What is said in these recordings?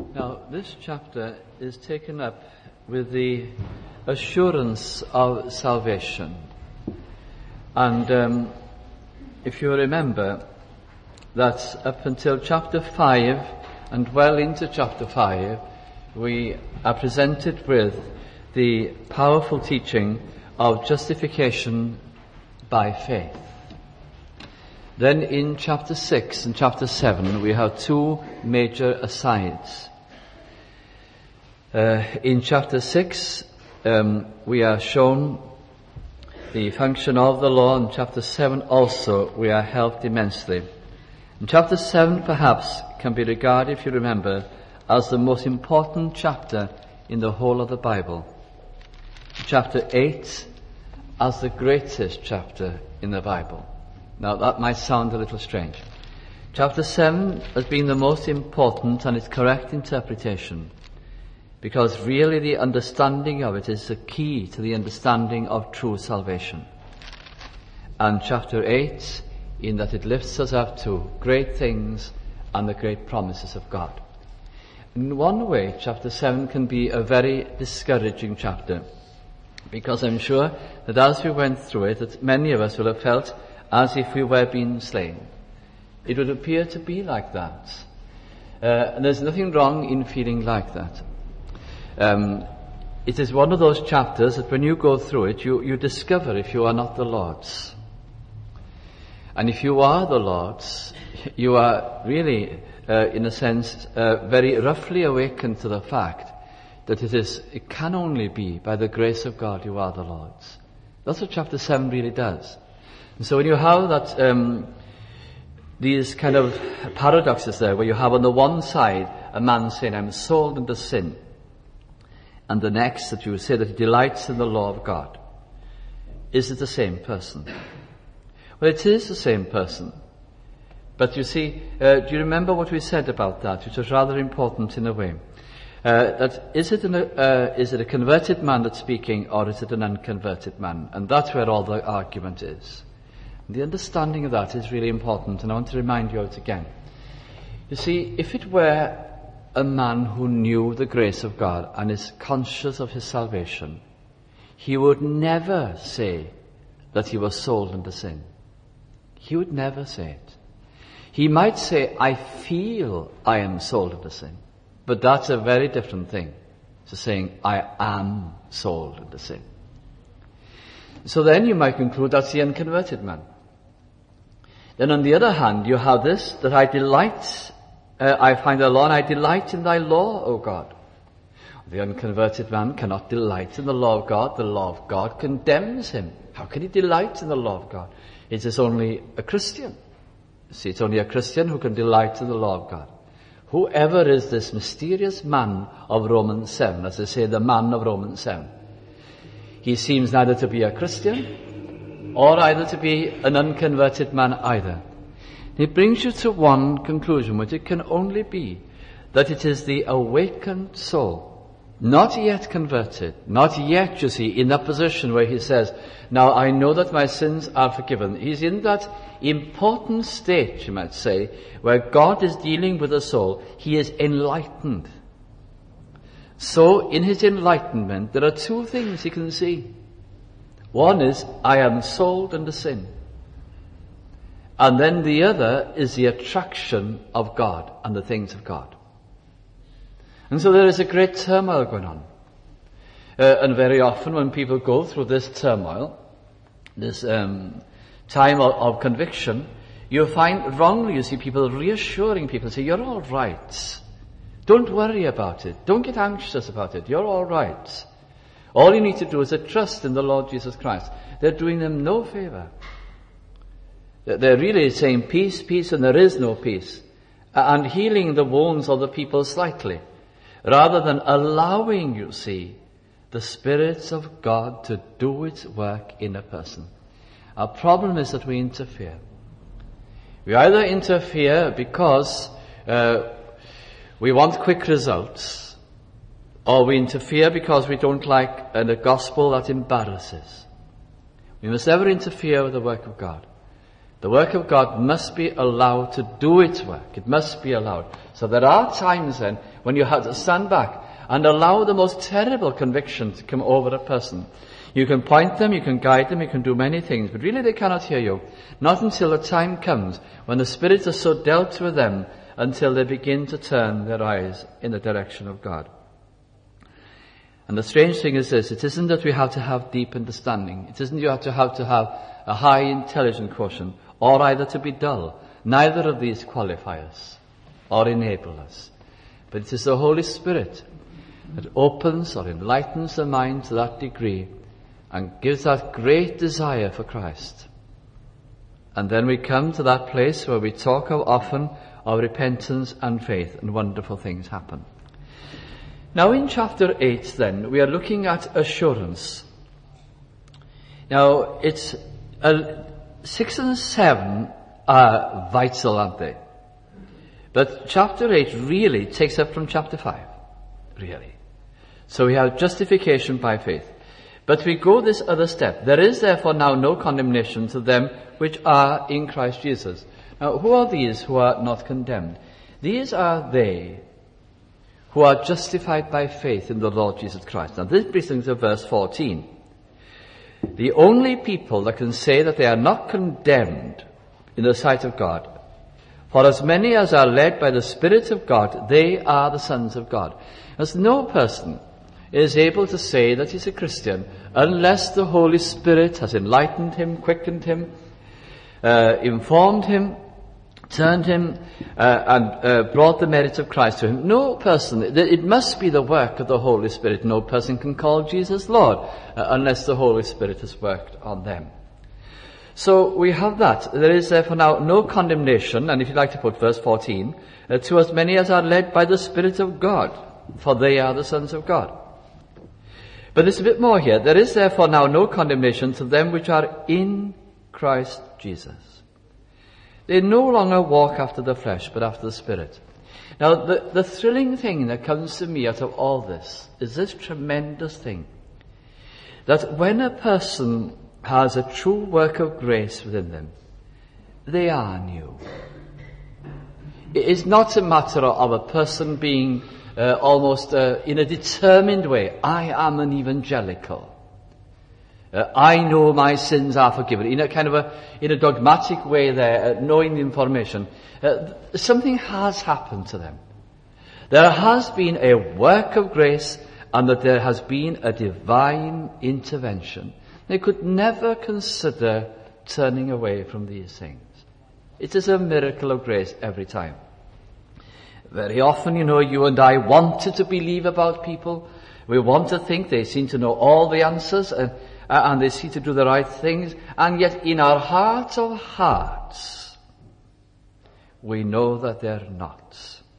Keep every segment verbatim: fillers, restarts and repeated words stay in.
Now, this chapter is taken up with the assurance of salvation. And um, if you remember that up until chapter five and well into chapter five, we are presented with the powerful teaching of justification by faith. Then in chapter six and chapter seven, we have two major asides. Uh, in chapter six, um, we are shown the function of the law. In chapter seven also, we are helped immensely. And chapter seven, perhaps, can be regarded, if you remember, as the most important chapter in the whole of the Bible. Chapter eight, as the greatest chapter in the Bible. Now, that might sound a little strange. Chapter seven has been the most important and its correct interpretation, because really the understanding of it is the key to the understanding of true salvation. And chapter eight, in that it lifts us up to great things and the great promises of God. In one way, chapter seven can be a very discouraging chapter, because I'm sure that as we went through it, that many of us will have felt as if we were being slain. It would appear to be like that. Uh, and there's nothing wrong in feeling like that. Um, it is one of those chapters that when you go through it, you, you discover if you are not the Lord's. And if you are the Lord's, you are really, uh, in a sense, uh, very roughly awakened to the fact that it is, it can only be by the grace of God you are the Lord's. That's what chapter seven really does. And so when you have that, um, these kind of paradoxes there, where you have on the one side a man saying, I'm sold into sin, and the next that you say that he delights in the law of God. Is it the same person? Well, it is the same person. But you see, uh, do you remember what we said about that, which was rather important in a way? Uh, that is it, an, uh, is it a converted man that's speaking, or is it an unconverted man? And that's where all the argument is. And the understanding of that is really important, and I want to remind you of it again. You see, if it were a man who knew the grace of God and is conscious of his salvation, he would never say that he was sold into sin. He would never say it. He might say, I feel I am sold into sin. But that's a very different thing to saying, I am sold into sin. So then you might conclude that's the unconverted man. Then on the other hand, you have this, that I delight Uh, I find thy law, and I delight in thy law, O God. The unconverted man cannot delight in the law of God. The law of God condemns him. How can he delight in the law of God? It is only a Christian. See, it's only a Christian who can delight in the law of God. Whoever is this mysterious man of Romans seven, as they say, the man of Romans seven, he seems neither to be a Christian or either to be an unconverted man either. It brings you to one conclusion, which it can only be that it is the awakened soul, not yet converted, not yet, you see, in that position where he says, now I know that my sins are forgiven. He's in that important state, you might say, where God is dealing with the soul. He is enlightened. So in his enlightenment, there are two things he can see. One is, I am sold into sin. And then the other is the attraction of God and the things of God. And so there is a great turmoil going on. Uh, and very often when people go through this turmoil, this um, time of, of conviction, you find wrongly, you see people reassuring people, say, you're all right. Don't worry about it. Don't get anxious about it. You're all right. All you need to do is to trust in the Lord Jesus Christ. They're doing them no favor. They're really saying peace, peace, and there is no peace. And healing the wounds of the people slightly. Rather than allowing, you see, the Spirit of God to do its work in a person. Our problem is that we interfere. We either interfere because uh, we want quick results, or we interfere because we don't like uh, the gospel that embarrasses. We must never interfere with the work of God. The work of God must be allowed to do its work. It must be allowed. So there are times then when you have to stand back and allow the most terrible conviction to come over a person. You can point them, you can guide them, you can do many things, but really they cannot hear you. Not until the time comes when the Spirit has so dealt with them until they begin to turn their eyes in the direction of God. And the strange thing is this, it isn't that we have to have deep understanding. It isn't you have to have to have a high intelligence quotient, or either to be dull. Neither of these qualify us or enable us. But it is the Holy Spirit that opens or enlightens the mind to that degree and gives that great desire for Christ. And then we come to that place where we talk of often of repentance and faith, and wonderful things happen. Now in chapter eight then, we are looking at assurance. Now it's uh, six and seven are vital, aren't they? But chapter eight really takes up from chapter five, really. So we have justification by faith. But we go this other step. There is therefore now no condemnation to them which are in Christ Jesus. Now, who are these who are not condemned? These are they who are justified by faith in the Lord Jesus Christ. Now, this brings us to verse fourteen. The only people that can say that they are not condemned in the sight of God, for as many as are led by the Spirit of God, they are the sons of God. As no person is able to say that he's a Christian unless the Holy Spirit has enlightened him, quickened him, uh, informed him, turned him, uh, and uh, brought the merits of Christ to him. No person, it must be the work of the Holy Spirit. No person can call Jesus Lord uh, unless the Holy Spirit has worked on them. So we have that. There is therefore now no condemnation, and if you'd like to put verse fourteen, uh, to as many as are led by the Spirit of God, for they are the sons of God. But there's a bit more here. There is therefore now no condemnation to them which are in Christ Jesus. They no longer walk after the flesh, but after the Spirit. Now, the, the thrilling thing that comes to me out of all this is this tremendous thing, that when a person has a true work of grace within them, they are new. It is not a matter of a person being Uh, almost uh, in a determined way. I am an evangelical. Uh, I know my sins are forgiven. In a kind of a, in a dogmatic way there, uh, knowing the information. Uh, something has happened to them. There has been a work of grace, and that there has been a divine intervention. They could never consider turning away from these things. It is a miracle of grace every time. Very often, you know, you and I wanted to believe about people. We want to think they seem to know all the answers and, uh, and they seem to do the right things. And yet in our heart of hearts, we know that they're not.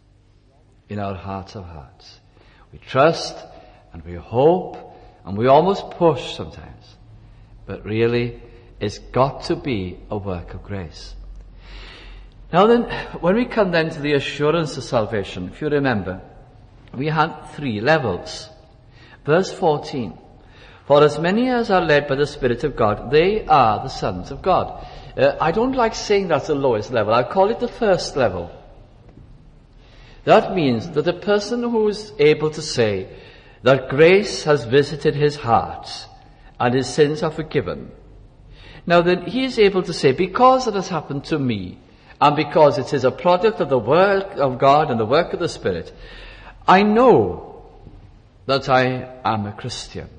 In our heart of hearts. We trust and we hope and we almost push sometimes. But really, it's got to be a work of grace. Now then, when we come then to the assurance of salvation, if you remember, we had three levels. Verse fourteen. For as many as are led by the Spirit of God, they are the sons of God. Uh, I don't like saying that's the lowest level. I call it the first level. That means that a person who is able to say that grace has visited his heart and his sins are forgiven. Now then, he is able to say, because it has happened to me, and because it is a product of the work of God and the work of the Spirit, I know that I am a Christian.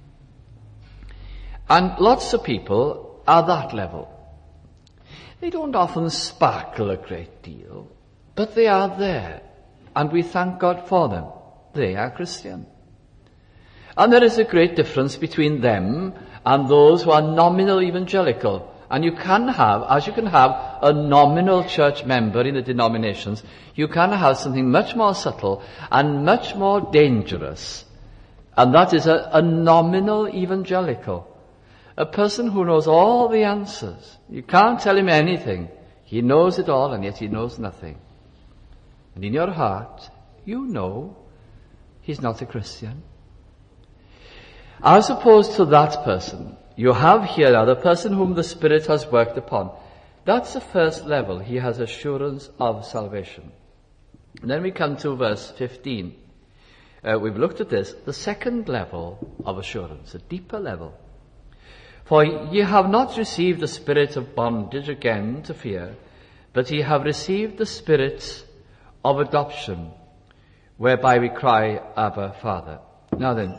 And lots of people are that level. They don't often sparkle a great deal, but they are there. And we thank God for them. They are Christian. And there is a great difference between them and those who are nominal evangelical. And you can have, as you can have a nominal church member in the denominations, you can have something much more subtle and much more dangerous. And that is a, a nominal evangelical. A person who knows all the answers. You can't tell him anything. He knows it all and yet he knows nothing. And in your heart, you know he's not a Christian. As opposed to that person, you have here now the person whom the Spirit has worked upon. That's the first level. He has assurance of salvation. And then we come to verse fifteen. Uh, we've looked at this, the second level of assurance, a deeper level. For ye have not received the spirit of bondage again to fear, but ye have received the spirit of adoption, whereby we cry, Abba, Father. Now then,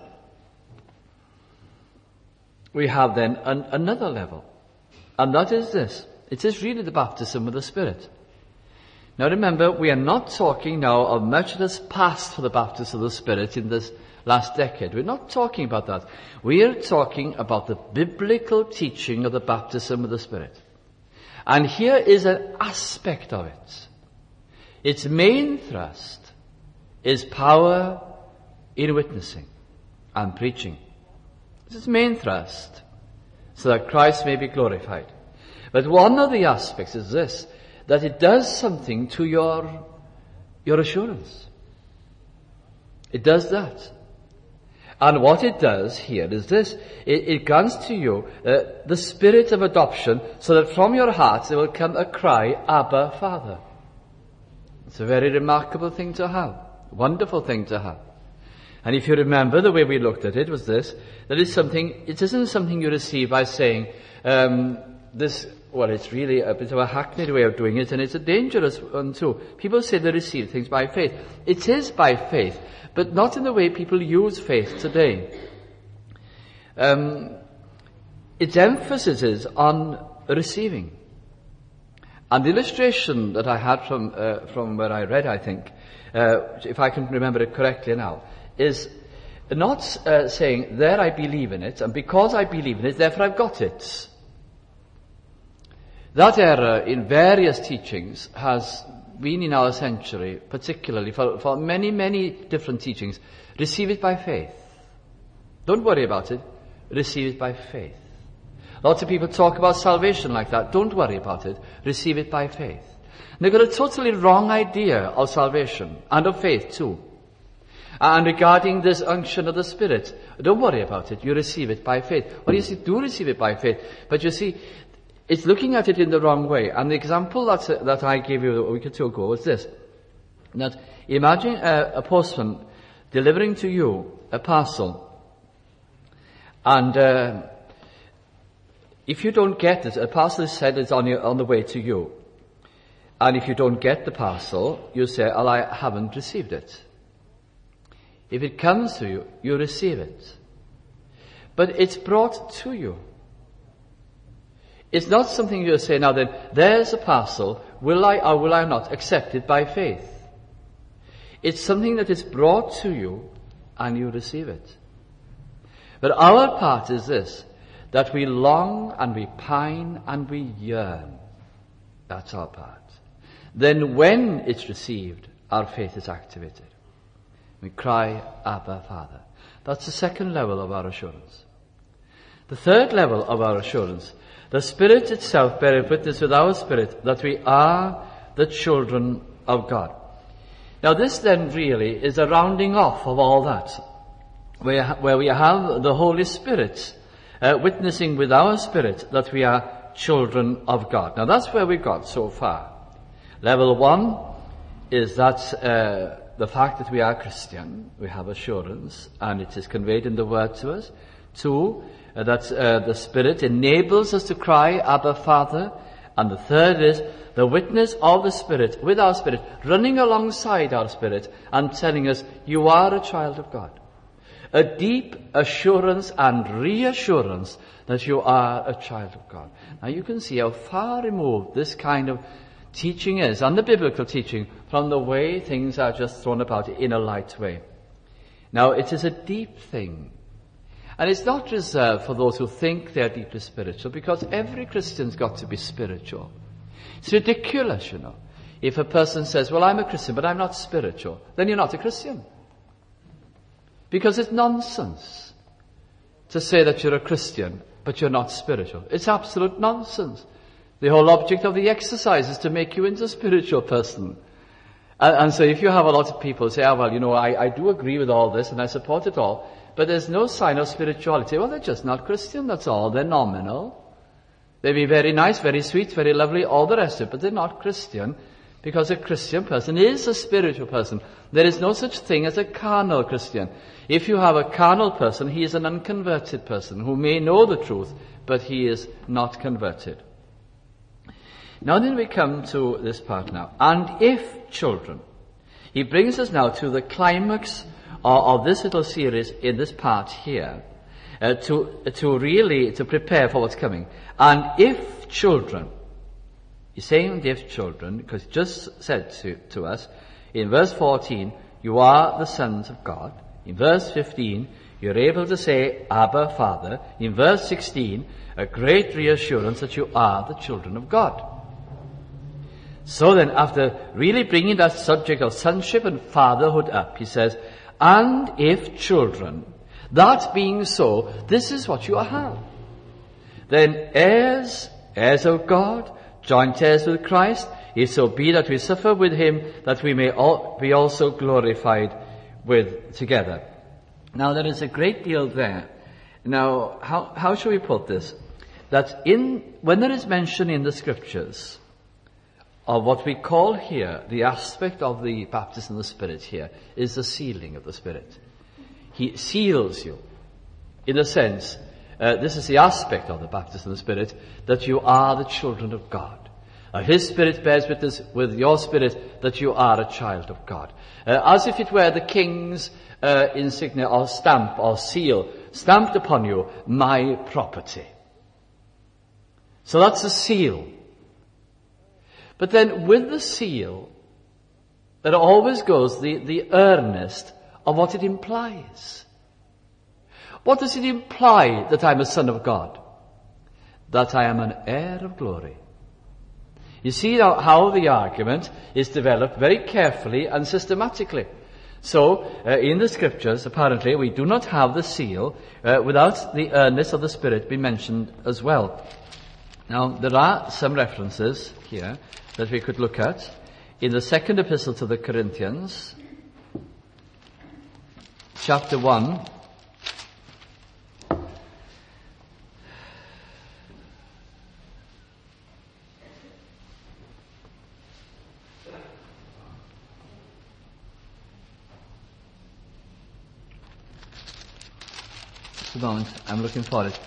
we have then an, another level, and that is this. It is really the baptism of the Spirit. Now remember, we are not talking now of much that has passed for the baptism of the Spirit in this last decade. We're not talking about that. We are talking about the biblical teaching of the baptism of the Spirit. And here is an aspect of it. Its main thrust is power in witnessing and preaching. This is its main thrust, so that Christ may be glorified. But one of the aspects is this, that it does something to your, your assurance. It does that. And what it does here is this. It, it grants to you uh, the spirit of adoption, so that from your hearts there will come a cry, Abba, Father. It's a very remarkable thing to have. Wonderful thing to have. And if you remember, the way we looked at it was this, that it's something, it isn't something you receive by saying, um, this, well, it's really a bit of a hackneyed way of doing it, and it's a dangerous one too. People say they receive things by faith. It is by faith, but not in the way people use faith today. Um, its emphasis is on receiving. And the illustration that I had from uh, from where I read, I think, uh, if I can remember it correctly now, is not uh, saying, there I believe in it, and because I believe in it, therefore I've got it. That error in various teachings has been in our century, particularly for, for many, many different teachings. Receive it by faith. Don't worry about it. Receive it by faith. Lots of people talk about salvation like that. Don't worry about it. Receive it by faith. And they've got a totally wrong idea of salvation and of faith too. And regarding this unction of the Spirit, don't worry about it. You receive it by faith. Well, you see, do receive it by faith. But you see, it's looking at it in the wrong way. And the example that, uh, that I gave you a week or two ago was this. That imagine a, a postman delivering to you a parcel. And uh, if you don't get it, a parcel is said it's on, your, on the way to you. And if you don't get the parcel, you say, well, I haven't received it. If it comes to you, you receive it. But it's brought to you. It's not something you say, now then, there's a parcel, will I or will I not accept it by faith? It's something that is brought to you and you receive it. But our part is this, that we long and we pine and we yearn. That's our part. Then when it's received, our faith is activated. We cry, Abba, Father. That's the second level of our assurance. The third level of our assurance, the Spirit itself beareth witness with our spirit that we are the children of God. Now this then really is a rounding off of all that, where, where we have the Holy Spirit uh, witnessing with our spirit that we are children of God. Now that's where we've got so far. Level one is that uh, the fact that we are Christian, we have assurance, and it is conveyed in the Word to us. Two, uh, that uh, the Spirit enables us to cry, Abba, Father. And the third is the witness of the Spirit, with our spirit, running alongside our spirit and telling us, you are a child of God. A deep assurance and reassurance that you are a child of God. Now you can see how far removed this kind of teaching is, and the biblical teaching, from the way things are just thrown about in a light way. Now it is a deep thing. And it's not reserved for those who think they're deeply spiritual, because every Christian's got to be spiritual. It's ridiculous, you know. If a person says, well, I'm a Christian, but I'm not spiritual, then you're not a Christian. Because it's nonsense to say that you're a Christian, but you're not spiritual. It's absolute nonsense. The whole object of the exercise is to make you into a spiritual person. And, and so if you have a lot of people say, oh, well, you know, I, I do agree with all this and I support it all, but there's no sign of spirituality. Well, they're just not Christian, that's all. They're nominal. They may be very nice, very sweet, very lovely, all the rest of it, but they're not Christian, because a Christian person is a spiritual person. There is no such thing as a carnal Christian. If you have a carnal person, he is an unconverted person who may know the truth, but he is not converted. Now then we come to this part now. And if children, he brings us now to the climax of, of this little series in this part here, uh, to, to really, to prepare for what's coming. And if children, he's saying if children, because he just said to, to us, in verse fourteen, you are the sons of God. In verse fifteen, you're able to say, Abba, Father. In verse sixteen, a great reassurance that you are the children of God. So then, after really bringing that subject of sonship and fatherhood up, he says, and if children, that being so, this is what you have. Then heirs, heirs of God, joint heirs with Christ, if so be that we suffer with him, that we may all be also glorified with together. Now there is a great deal there. Now, how, how shall we put this? That in, when there is mention in the scriptures of what we call here, the aspect of the baptism of the Spirit here, is the sealing of the Spirit. He seals you. In a sense, uh, this is the aspect of the baptism of the Spirit, that you are the children of God. Uh, His Spirit bears witness with your spirit that you are a child of God. Uh, as if it were the king's uh, insignia or stamp or seal stamped upon you, my property. So that's a seal. But then with the seal, there always goes the, the earnest of what it implies. What does it imply that I'm a son of God? That I am an heir of glory. You see now how the argument is developed very carefully and systematically. So, uh, in the scriptures, apparently, we do not have the seal uh, without the earnest of the Spirit being mentioned as well. Now, there are some references here that we could look at. In the second epistle to the Corinthians, chapter one, just a moment, I'm looking for it.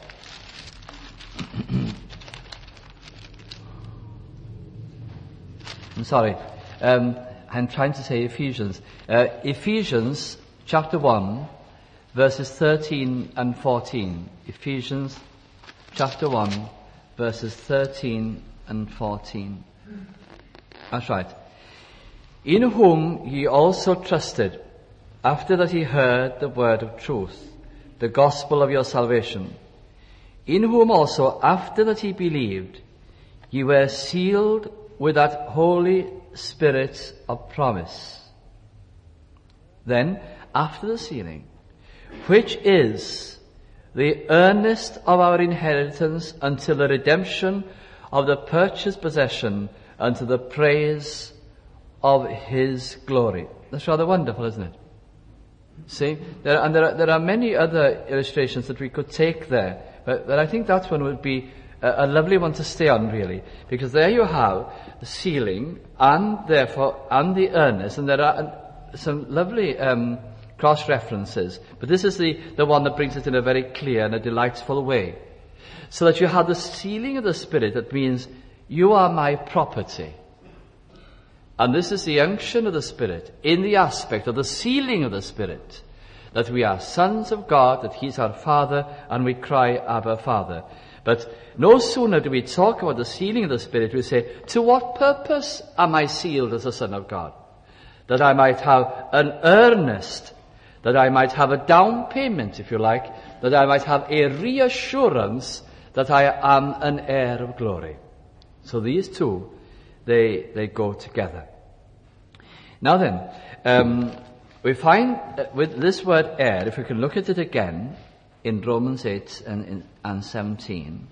I'm sorry. Um, I'm trying to say Ephesians. Uh, Ephesians chapter one, verses thirteen and fourteen. Ephesians chapter one, verses thirteen and fourteen. That's right. In whom ye also trusted, after that ye heard the word of truth, the gospel of your salvation. In whom also, after that ye believed, ye were sealed with that Holy Spirit of promise. Then, after the sealing, which is the earnest of our inheritance until the redemption of the purchased possession unto the praise of His glory. That's rather wonderful, isn't it? See, there, and there are, there are many other illustrations that we could take there, but, but I think that one would be a, a lovely one to stay on, really, because there you have the sealing and therefore and the earnest, and there are some lovely um, cross references, but this is the the one that brings it in a very clear and a delightful way, so that you have the sealing of the Spirit. That means you are my property. And this is the unction of the Spirit in the aspect of the sealing of the Spirit, that we are sons of God, that He's our Father, and we cry, Abba, Father. But no sooner do we talk about the sealing of the Spirit, we say, to what purpose am I sealed as a son of God? That I might have an earnest, that I might have a down payment, if you like, that I might have a reassurance that I am an heir of glory. So these two, They they go together. Now then, um, we find that with this word heir, if we can look at it again in Romans eight and, in, and seventeen.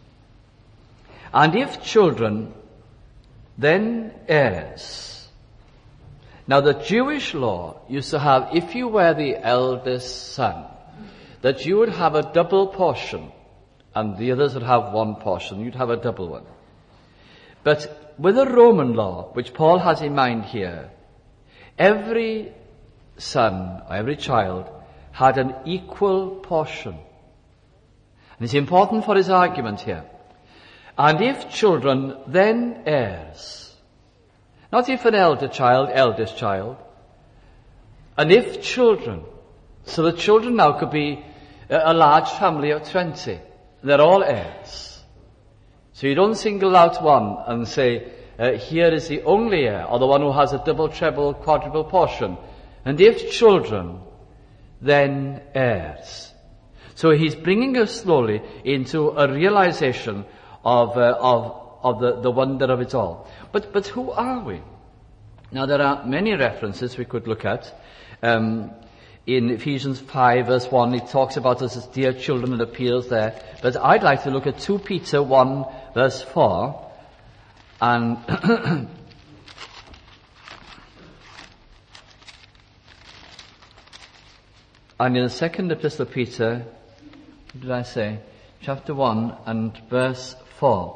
And if children, then heirs. Now the Jewish law used to have, if you were the eldest son, that you would have a double portion and the others would have one portion. You'd have a double one. But with the Roman law, which Paul has in mind here, every son or every child had an equal portion. And it's important for his argument here. And if children, then heirs. Not if an elder child, eldest child. And if children. So the children now could be a large family of twenty. They're all heirs. So you don't single out one and say, uh, here is the only heir, or the one who has a double, treble, quadruple portion. And if children, then heirs. So he's bringing us slowly into a realization of uh, of of the, the wonder of it all. But but who are we? Now there are many references we could look at. Um, in Ephesians five verse one, it talks about us as dear children, it appears there. But I'd like to look at Second Peter one verse four, and and in the second epistle of Peter, what did I say? Chapter one and verse four.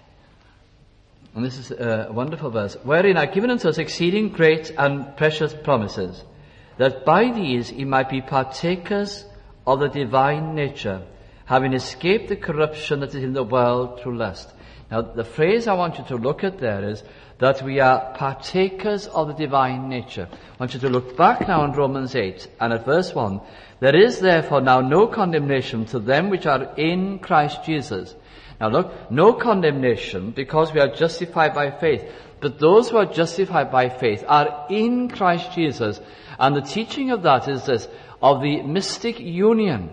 And this is a wonderful verse. Wherein are given unto us exceeding great and precious promises, that by these ye might be partakers of the divine nature, having escaped the corruption that is in the world through lust. Now, the phrase I want you to look at there is that we are partakers of the divine nature. I want you to look back now in Romans eight and at verse one. There is therefore now no condemnation to them which are in Christ Jesus. Now look, no condemnation because we are justified by faith. But those who are justified by faith are in Christ Jesus. And the teaching of that is this, of the mystic union.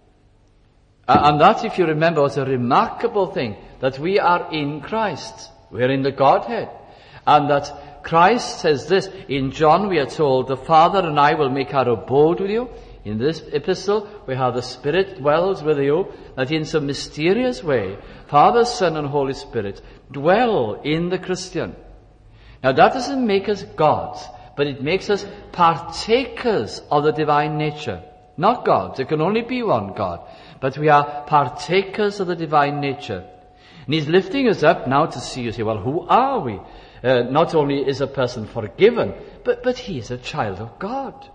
Uh, and that, if you remember, was a remarkable thing, that we are in Christ. We are in the Godhead. And that Christ says this, in John we are told, the Father and I will make our abode with you. In this epistle, we have the Spirit dwells with you, that in some mysterious way, Father, Son, and Holy Spirit dwell in the Christian. Now that doesn't make us gods, but it makes us partakers of the divine nature. Not gods, there can only be one God, but we are partakers of the divine nature. And he's lifting us up now to see, you say, well, who are we? Uh, not only is a person forgiven, but, but he is a child of God.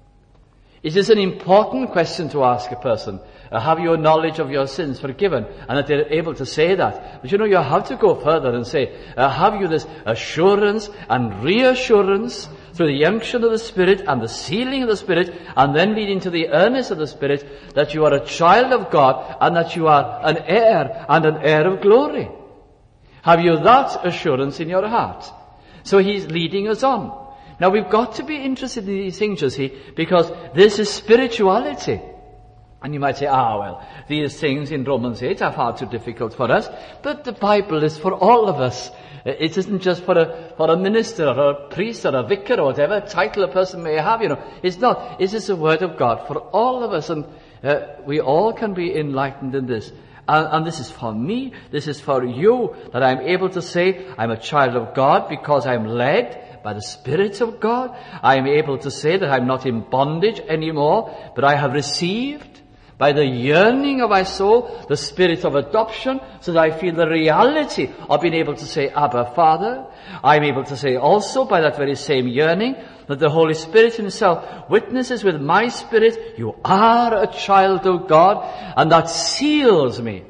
It is an important question to ask a person. Uh, have you a knowledge of your sins forgiven? And that they're able to say that. But you know, you have to go further and say, uh, have you this assurance and reassurance through the unction of the Spirit and the sealing of the Spirit, and then leading to the earnest of the Spirit, that you are a child of God and that you are an heir and an heir of glory? Have you that assurance in your heart? So he's leading us on. Now we've got to be interested in these things, you see, because this is spirituality. And you might say, ah, well, these things in Romans eight are far too difficult for us. But the Bible is for all of us. It isn't just for a, for a minister or a priest or a vicar or whatever title a person may have, you know. It's not. It is the Word of God for all of us. And uh, we all can be enlightened in this. And, and this is for me. This is for you, that I'm able to say I'm a child of God because I'm led by the Spirit of God. I am able to say that I'm not in bondage anymore, but I have received by the yearning of my soul the Spirit of adoption, so that I feel the reality of being able to say, Abba, Father. I'm able to say also by that very same yearning that the Holy Spirit himself witnesses with my spirit, you are a child of God, and that seals me.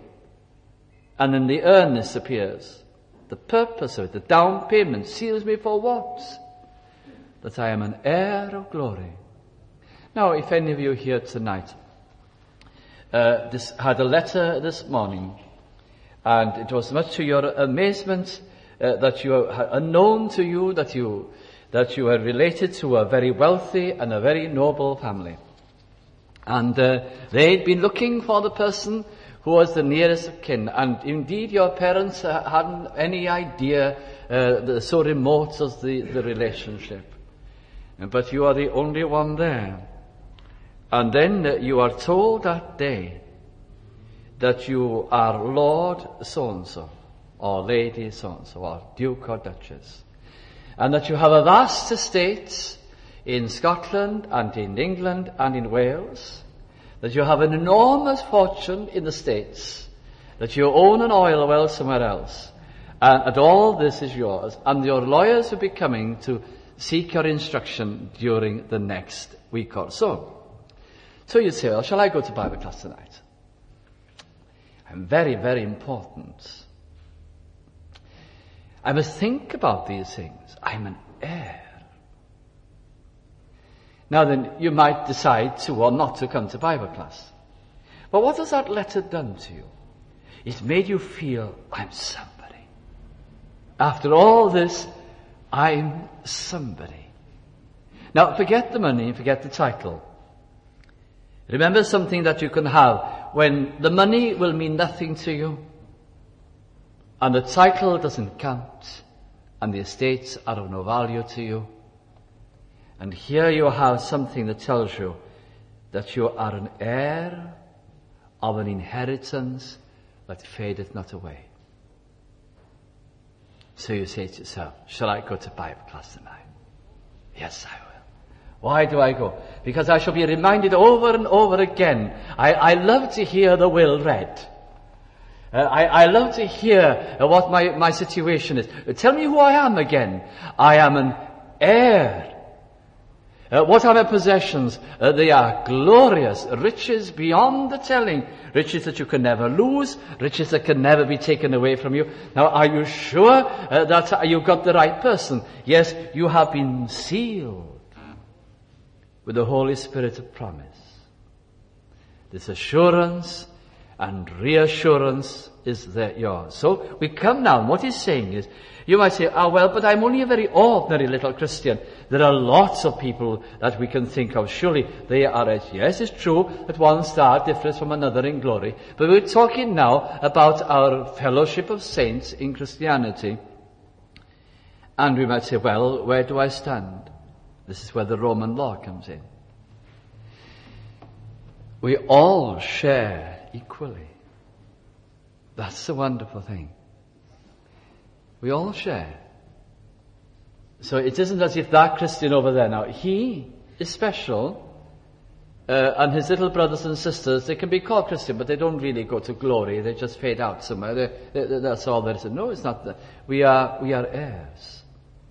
And then the earnest appears. The purpose of it, the down payment, seals me for what? That I am an heir of glory. Now, if any of you here tonight uh, this, had a letter this morning, and it was much to your amazement uh, that you are unknown to you, that you that you are related to a very wealthy and a very noble family, and uh, they'd been looking for the person who was the nearest of kin, and indeed your parents uh, hadn't any idea, uh, the, so remote was the, the relationship. But you are the only one there. And then uh, you are told that day that you are Lord so-and-so, or Lady so-and-so, or Duke or Duchess, and that you have a vast estate in Scotland and in England and in Wales, that you have an enormous fortune in the States, that you own an oil well somewhere else, and, and all this is yours, and your lawyers will be coming to seek your instruction during the next week or so. So you say, well, shall I go to Bible class tonight? I'm very, very important. I must think about these things. I'm an heir. Now then, you might decide to or not to come to Bible class. But what has that letter done to you? It's made you feel, I'm somebody. After all this, I'm somebody. Now, forget the money, forget the title. Remember something that you can have when the money will mean nothing to you, and the title doesn't count, and the estates are of no value to you. And here you have something that tells you that you are an heir of an inheritance that fadeth not away. So you say to yourself, shall I go to Bible class tonight? Yes, I will. Why do I go? Because I shall be reminded over and over again. I, I love to hear the will read. Uh, I, I love to hear uh, what my, my situation is. Uh, tell me who I am again. I am an heir. Uh, what are my possessions? Uh, they are glorious, riches beyond the telling, riches that you can never lose, riches that can never be taken away from you. Now, are you sure uh, that you've got the right person? Yes, you have been sealed with the Holy Spirit of promise. This assurance and reassurance is there yours. So we come now, and what he's saying is, you might say, ah, well, but I'm only a very ordinary little Christian. There are lots of people that we can think of. Surely they are as, yes, it's true that one star differs from another in glory. But we're talking now about our fellowship of saints in Christianity. And we might say, well, where do I stand? This is where the Roman law comes in. We all share equally. That's the wonderful thing. We all share. So it isn't as if that Christian over there now, he is special, uh, and his little brothers and sisters, they can be called Christian, but they don't really go to glory. They just fade out somewhere. They, they, that's all there is. No, it's not that. We are, we are heirs.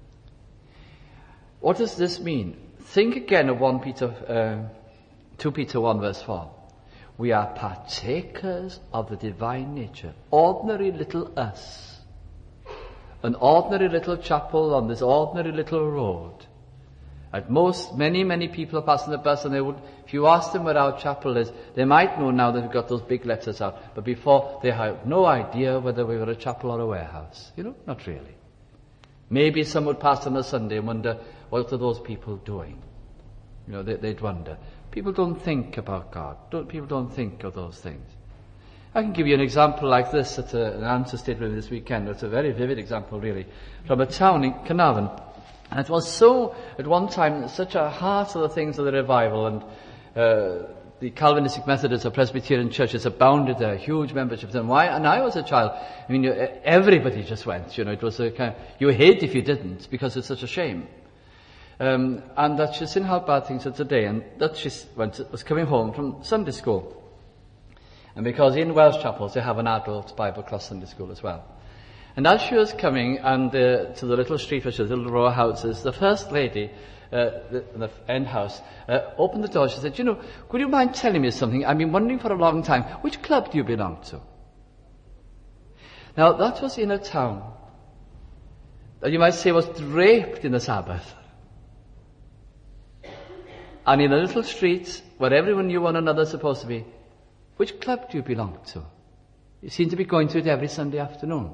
What does this mean? Think again of one Peter, uh, two Peter one verse four. We are partakers of the divine nature. Ordinary little us. An ordinary little chapel on this ordinary little road. At most, many, many people are passing the bus, and they would, if you ask them where our chapel is, they might know now that we've got those big letters out. But before, they had no idea whether we were a chapel or a warehouse. You know, not really. Maybe some would pass on a Sunday and wonder, what are those people doing? You know, they, they'd wonder. People don't think about God. Don't, people don't think of those things. I can give you an example like this at a, an answer statement this weekend. It's a very vivid example, really, from a town in Carnarvon. And it was so, at one time, such a heart of the things of the revival, and uh, the Calvinistic Methodists or Presbyterian churches abounded there, huge memberships. And why? And I was a child. I mean, everybody just went. You know, it was a kind of, you hate if you didn't, because it's such a shame. Um, and that she's seen how bad things are today, and that she went, was coming home from Sunday school. And because in Welsh chapels they have an adult Bible class Sunday school as well. And as she was coming and uh, to the little street where she was, the little row of houses, the first lady, uh, the, the end house, uh, opened the door. She said, you know, could you mind telling me something? I've been wondering for a long time, which club do you belong to? Now that was in a town that you might say was draped in the Sabbath. And in a little street where everyone knew one another supposed to be, which club do you belong to? You seem to be going to it every Sunday afternoon.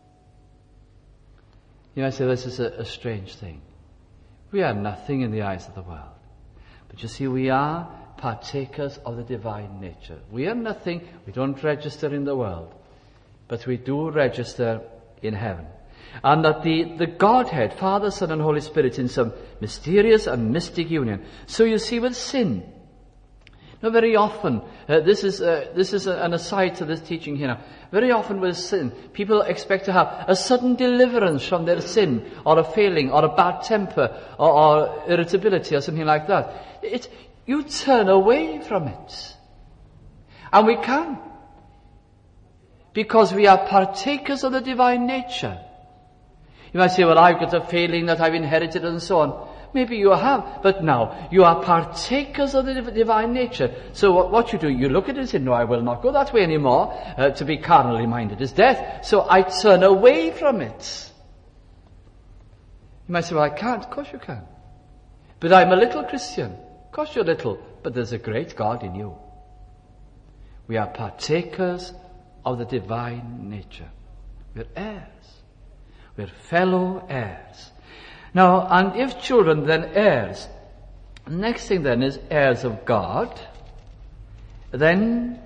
You might say, this is a, a strange thing. We are nothing in the eyes of the world. But you see, we are partakers of the divine nature. We are nothing. We don't register in the world. But we do register in heaven. And that the, the Godhead, Father, Son, and Holy Spirit, in some mysterious and mystic union. So you see, with sin, now, very often, uh, this is uh, this is a, an aside to this teaching here now. Very often with sin, people expect to have a sudden deliverance from their sin, or a failing, or a bad temper, or, or irritability, or something like that. It, you turn away from it. And we can. because we are partakers of the divine nature. You might say, well, I've got a failing that I've inherited and so on. Maybe you have, but now you are partakers of the divine nature. So what, what you do, you look at it and say, no, I will not go that way anymore. Uh, to be carnally minded is death. So I turn away from it. You might say, well, I can't. Of course you can. But I'm a little Christian. Of course you're little, but there's a great God in you. We are partakers of the divine nature. We're heirs. We're fellow heirs. Now, and if children, then heirs. Next thing then is heirs of God. Then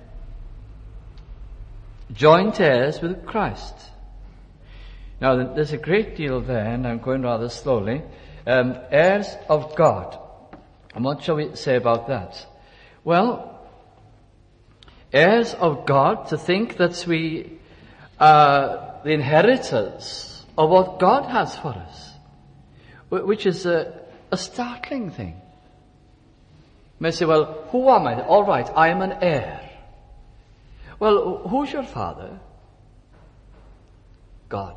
joint heirs with Christ. Now, there's a great deal there, and I'm going rather slowly. Um, heirs of God. And what shall we say about that? Well, heirs of God, to think that we are the inheritors of what God has for us, which is a, a startling thing. You may say, well, who am I? All right, I am an heir. Well, who's your father? God.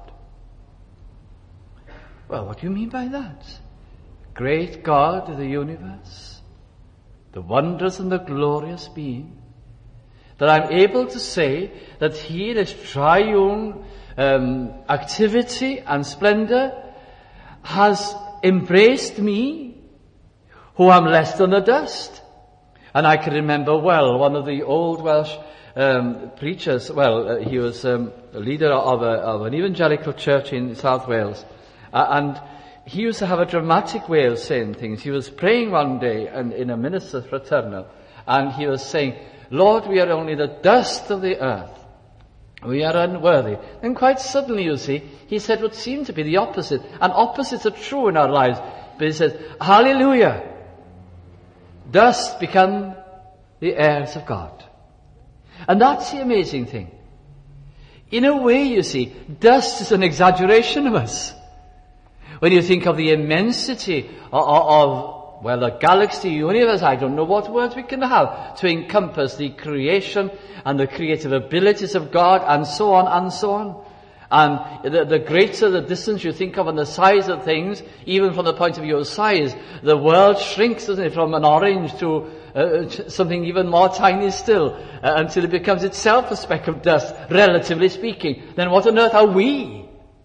Well, what do you mean by that? Great God of the universe, the wondrous and the glorious being, that I'm able to say that He in His triune um, activity and splendor has embraced me, who am less than the dust. And I can remember well one of the old Welsh um, preachers. Well, uh, he was um, a leader of, a, of an evangelical church in South Wales, uh, and he used to have a dramatic way of saying things. He was praying one day and in a minister's fraternal, and he was saying, Lord, we are only the dust of the earth. We are unworthy. Then quite suddenly, you see, he said what seemed to be the opposite. And opposites are true in our lives. But he says, hallelujah. Dust become the heirs of God. And that's the amazing thing. In a way, you see, dust is an exaggeration of us. When you think of the immensity of, of well, the galaxy, universe, I don't know what words we can have to encompass the creation and the creative abilities of God, and so on and so on. And the, the greater the distance you think of and the size of things, even from the point of view of size, the world shrinks, doesn't it, from an orange to uh, something even more tiny still, uh, until it becomes itself a speck of dust, relatively speaking. Then what on earth are we?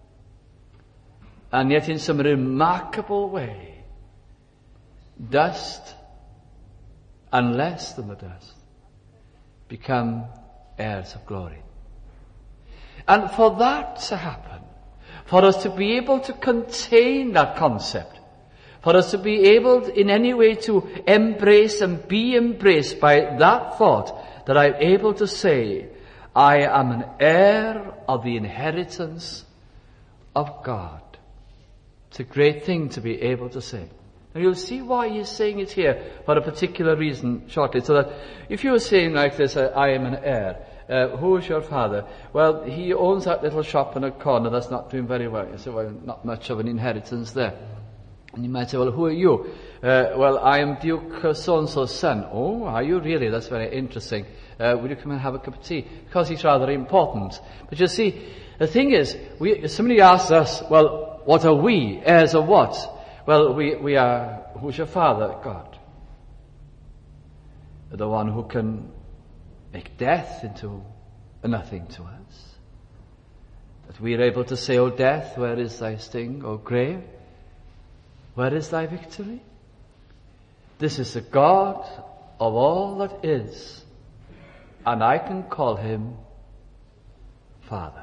And yet in some remarkable way, dust and less than the dust become heirs of glory. And for that to happen, for us to be able to contain that concept, for us to be able in any way to embrace and be embraced by that thought, that I'm able to say, I am an heir of the inheritance of God. It's a great thing to be able to say. And you'll see why he's saying it here for a particular reason shortly. So that if you were saying like this, I am an heir, uh, who is your father? Well, he owns that little shop in a corner that's not doing very well. You say, well, not much of an inheritance there. And you might say, well, who are you? Uh, well, I am Duke so-and-so's son. Oh, are you really? That's very interesting. Uh, will you come and have a cup of tea? Because he's rather important. But you see, the thing is, we, somebody asks us, well, what are we? Heirs of what? Well, we, we are, who's your father? God. The one who can make death into a nothing to us. That we are able to say, O death, where is thy sting? O grave, where is thy victory? This is the God of all that is, and I can call him Father.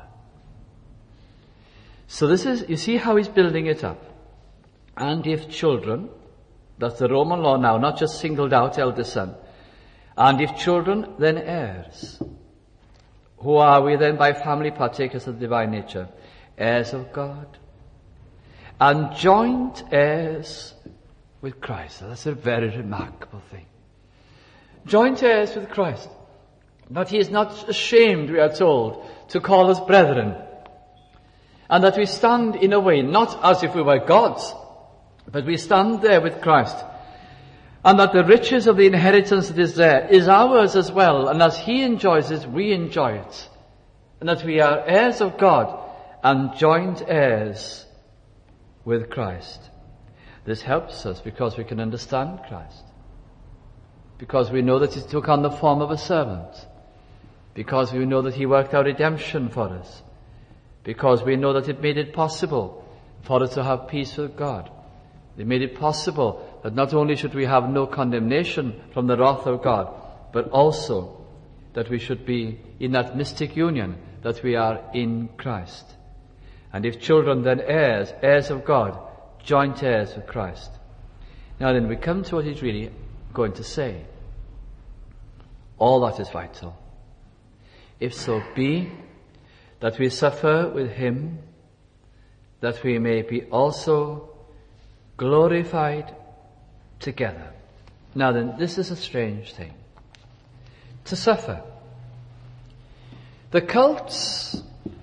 So this is, you see how he's building it up. And if children, that's the Roman law now, not just singled out eldest son. And if children, then heirs. Who are we then by family partakers of the divine nature? Heirs of God. And joint heirs with Christ. So that's a very remarkable thing. Joint heirs with Christ. But he is not ashamed, we are told, to call us brethren. And that we stand in a way, not as if we were gods, but we stand there with Christ. And that the riches of the inheritance that is there is ours as well. And as he enjoys it, we enjoy it. and that we are heirs of God and joint heirs with Christ. This helps us because we can understand Christ, because we know that he took on the form of a servant, because we know that he worked out redemption for us, because we know that it made it possible for us to have peace with God. It made it possible that not only should we have no condemnation from the wrath of God, but also that we should be in that mystic union, that we are in Christ. And if children, then heirs, heirs of God, joint heirs with Christ. Now then, we come to what he's really going to say. All that is vital. If so be that we suffer with him, that we may be also glorified together. Now then, this is a strange thing. To suffer. The cults,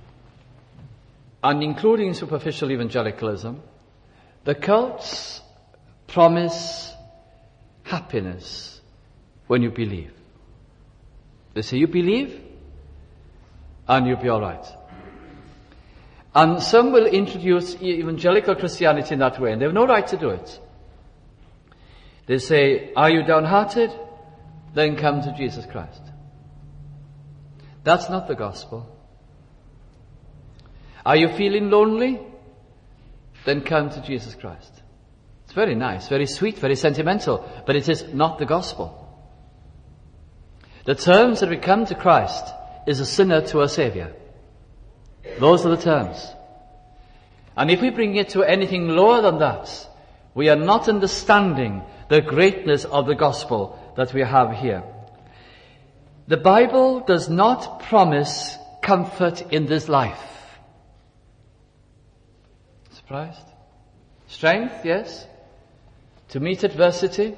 and including superficial evangelicalism, the cults promise happiness when you believe. They say you believe and you'll be all right. And some will introduce evangelical Christianity in that way, and they have no right to do it. They say, are you downhearted? Then come to Jesus Christ. That's not the gospel. Are you feeling lonely? Then come to Jesus Christ. It's very nice, very sweet, very sentimental, but it is not the gospel. The terms that we come to Christ is a sinner to a Saviour. Those are the terms. And if we bring it to anything lower than that, we are not understanding the greatness of the gospel that we have here. The Bible does not promise comfort in this life. Surprised? Strength, yes. To meet adversity.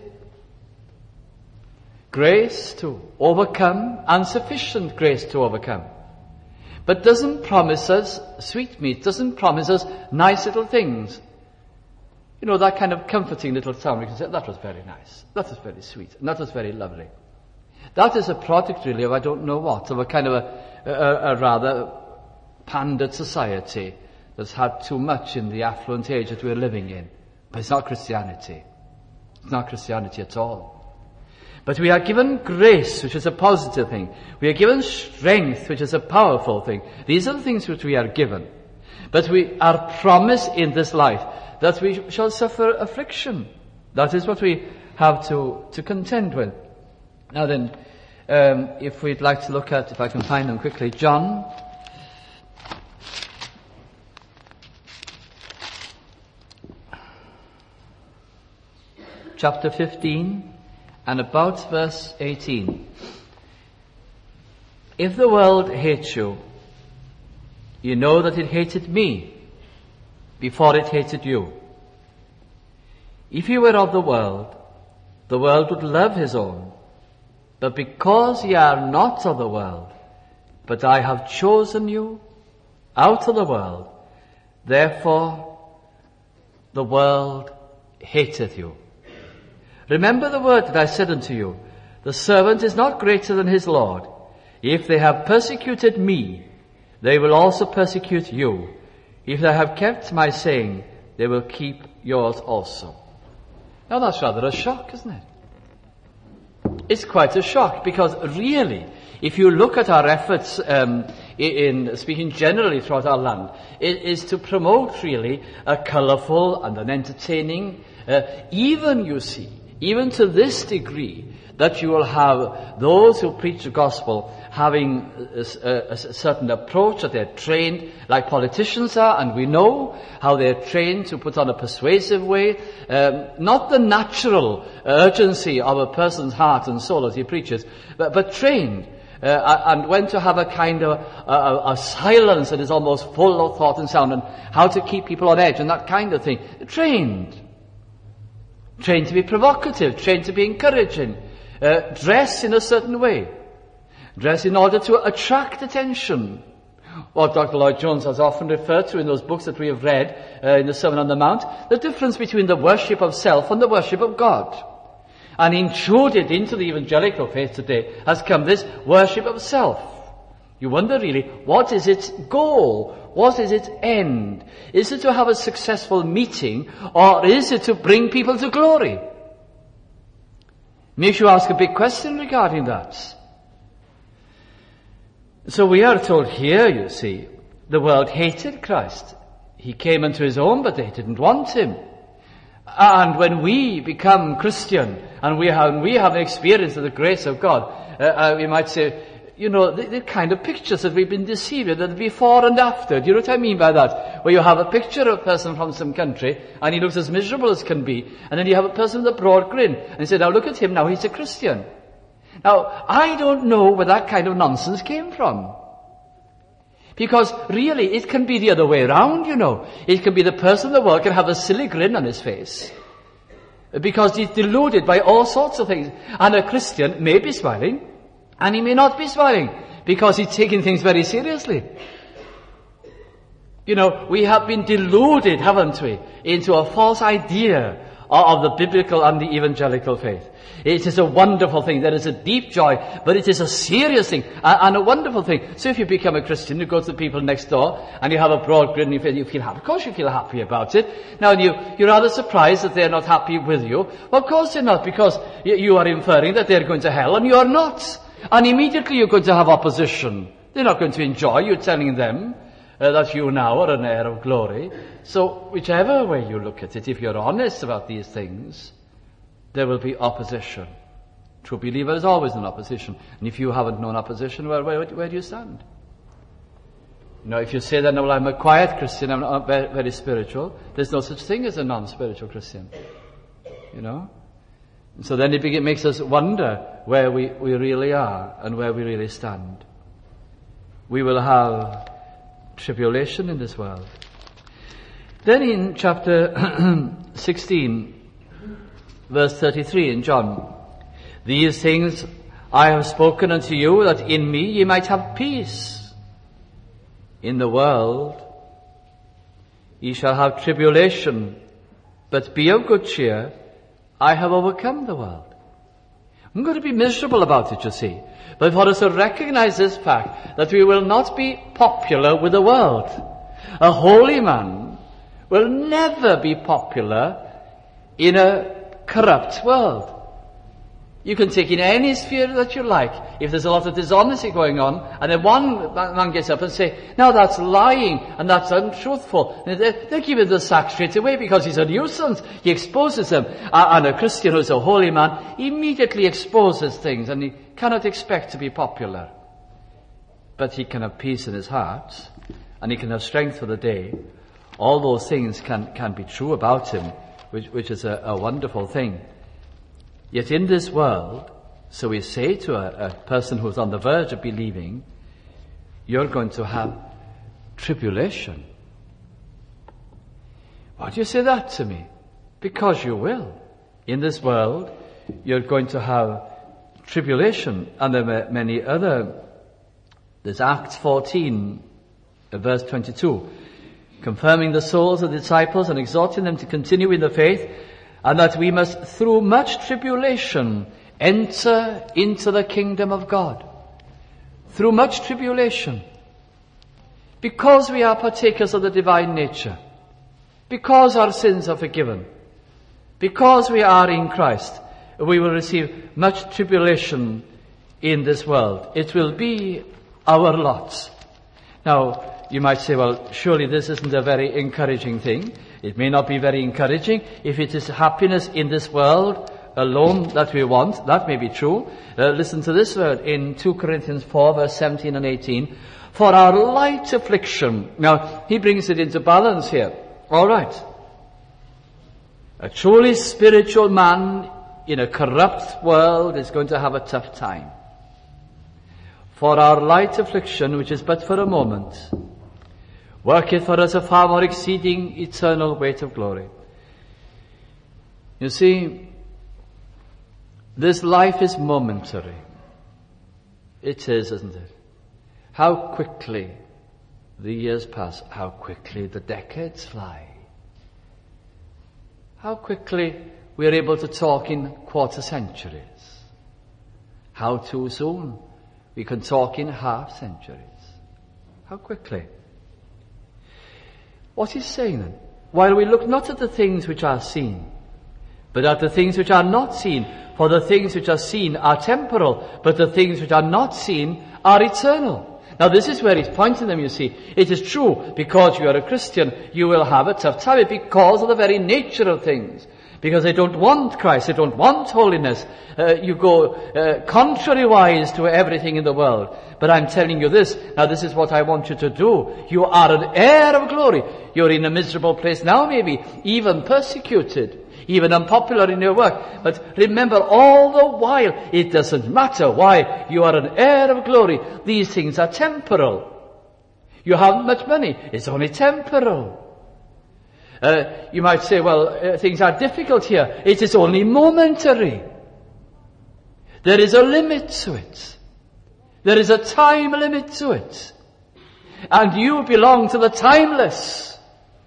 Grace to overcome, and sufficient grace to overcome. But doesn't promise us sweetmeat, doesn't promise us nice little things. You know, that kind of comforting little sound. We can say, that was very nice, that was very sweet, and that was very lovely. That is a product really of I don't know what, of a kind of a, a, a rather pandered society that's had too much in the affluent age that we're living in. But it's not Christianity. It's not Christianity at all. But we are given grace, which is a positive thing. We are given strength, which is a powerful thing. These are the things which we are given. But we are promised in this life that we shall suffer affliction. That is what we have to, to contend with. Now then, um, if we'd like to look at, if I can find them quickly, John chapter fifteen. And about verse eighteen. If the world hates you, you know that it hated me before it hated you. If you were of the world, the world would love his own. But because ye are not of the world, but I have chosen you out of the world, therefore the world hateth you. Remember the word that I said unto you, the servant is not greater than his Lord. If they have persecuted me, they will also persecute you. If they have kept my saying, they will keep yours also. Now that's rather a shock, isn't it? It's quite a shock, because really, if you look at our efforts um, in speaking generally throughout our land, it is to promote really a colourful and an entertaining, uh, even you see, even to this degree, that you will have those who preach the gospel having a, a, a certain approach, that they're trained like politicians are, and we know how they're trained to put on a persuasive way, um, not the natural urgency of a person's heart and soul as he preaches, but, but trained, uh, and when to have a kind of a, a silence that is almost full of thought and sound, and how to keep people on edge and that kind of thing. Trained. Trained to be provocative, trained to be encouraging, uh, dress in a certain way, dress in order to attract attention. What Doctor Lloyd Jones has often referred to in those books that we have read uh, in the Sermon on the Mount, the difference between the worship of self and the worship of God. And intruded into the evangelical faith today has come this worship of self. You wonder really, what is its goal? What is its end? Is it to have a successful meeting, or is it to bring people to glory? Makes you ask a big question regarding that. So we are told here, you see, the world hated Christ. He came unto his own, but they didn't want him. And when we become Christian, and we have, we have an experience of the grace of God, uh, uh, we might say, you know, the, the kind of pictures that we've been deceived with, the before and after. Do you know what I mean by that? Where you have a picture of a person from some country, and he looks as miserable as can be, and then you have a person with a broad grin, and you say, now look at him, now he's a Christian. Now, I don't know where that kind of nonsense came from. Because really, it can be the other way around, you know. It can be the person in the world can have a silly grin on his face. Because he's deluded by all sorts of things. And a Christian may be smiling, and he may not be smiling, because he's taking things very seriously. You know, we have been deluded, haven't we, into a false idea of the biblical and the evangelical faith. It is a wonderful thing. There is a deep joy, but it is a serious thing and a wonderful thing. So if you become a Christian, you go to the people next door and you have a broad grin and you feel, you feel happy. Of course you feel happy about it. Now you, you're rather surprised that they're not happy with you. Well, of course they're not, because you, you are inferring that they're going to hell and you are not. And immediately you're going to have opposition. They're not going to enjoy you telling them uh, that you now are an heir of glory. So whichever way you look at it, if you're honest about these things, there will be opposition. True believer is always in opposition. And if you haven't known opposition, well, where, where do you stand? You know, if you say that, well, I'm a quiet Christian, I'm not very, very spiritual, there's no such thing as a non-spiritual Christian. You know? And so then it, it makes us wonder where we, we really are and where we really stand. We will have tribulation in this world. Then in chapter sixteen, verse thirty-three in John, these things I have spoken unto you, that in me ye might have peace. In the world ye shall have tribulation, but be of good cheer, I have overcome the world. I'm going to be miserable about it, you see. But for us to recognize this fact, that we will not be popular with the world. A holy man will never be popular in a corrupt world. You can take in any sphere that you like. If there's a lot of dishonesty going on, and then one man gets up and say, now that's lying, and that's untruthful, and they, they give it the sack straight away because he's a nuisance. He exposes them. And a Christian who's a holy man immediately exposes things, and he cannot expect to be popular. But he can have peace in his heart, and he can have strength for the day. All those things can, can be true about him, which, which is a, a wonderful thing. Yet in this world, so we say to a, a person who's on the verge of believing, you're going to have tribulation. Why do you say that to me? Because you will. In this world, you're going to have tribulation. And there are many other, there's Acts fourteen, verse twenty-two, confirming the souls of the disciples and exhorting them to continue in the faith, and that we must, through much tribulation, enter into the kingdom of God. Through much tribulation. Because we are partakers of the divine nature. Because our sins are forgiven. Because we are in Christ, we will receive much tribulation in this world. It will be our lot. Now, you might say, well, surely this isn't a very encouraging thing. It may not be very encouraging. If it is happiness in this world alone that we want, that may be true. Uh, listen to this word in Second Corinthians four, verse seventeen and eighteen. For our light affliction. Now, he brings it into balance here. All right. A truly spiritual man in a corrupt world is going to have a tough time. For our light affliction, which is but for a moment, worketh for us a far more exceeding eternal weight of glory. You see, this life is momentary. It is, isn't it? How quickly the years pass, how quickly the decades fly. How quickly we are able to talk in quarter centuries. How too soon we can talk in half centuries. How quickly. What he's saying then? While we look not at the things which are seen, but at the things which are not seen, for the things which are seen are temporal, but the things which are not seen are eternal. Now this is where he's pointing them, you see. It is true, because you are a Christian, you will have a tough time because of the very nature of things. Because they don't want Christ, they don't want holiness. Uh, you go uh, contrary-wise to everything in the world. But I'm telling you this, now this is what I want you to do. You are an heir of glory. You're in a miserable place now maybe, even persecuted, even unpopular in your work. But remember, all the while, it doesn't matter. Why? You are an heir of glory. These things are temporal. You haven't much money. It's only temporal. Uh, you might say, well, uh, things are difficult here. It is only momentary. There is a limit to it. There is a time limit to it. And you belong to the timeless.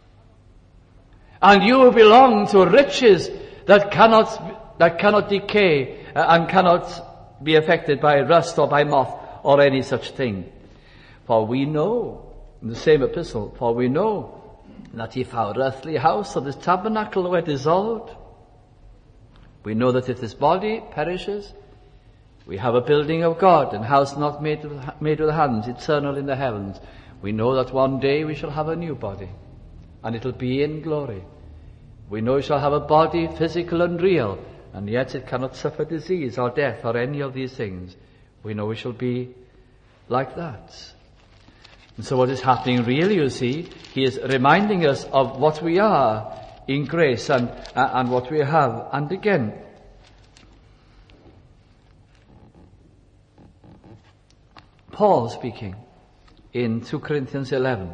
And you belong to riches that cannot, that cannot decay uh, and cannot be affected by rust or by moth or any such thing. For we know, in the same epistle, for we know that if our earthly house or this tabernacle were dissolved, we know that if this body perishes, we have a building of God, and house not made with, made with hands, eternal in the heavens. We know that one day we shall have a new body, and it'll be in glory. We know we shall have a body physical and real, and yet it cannot suffer disease or death or any of these things. We know we shall be like that. And so what is happening really, you see, he is reminding us of what we are in grace and, uh, and what we have. And again, Paul speaking in Second Corinthians eleven.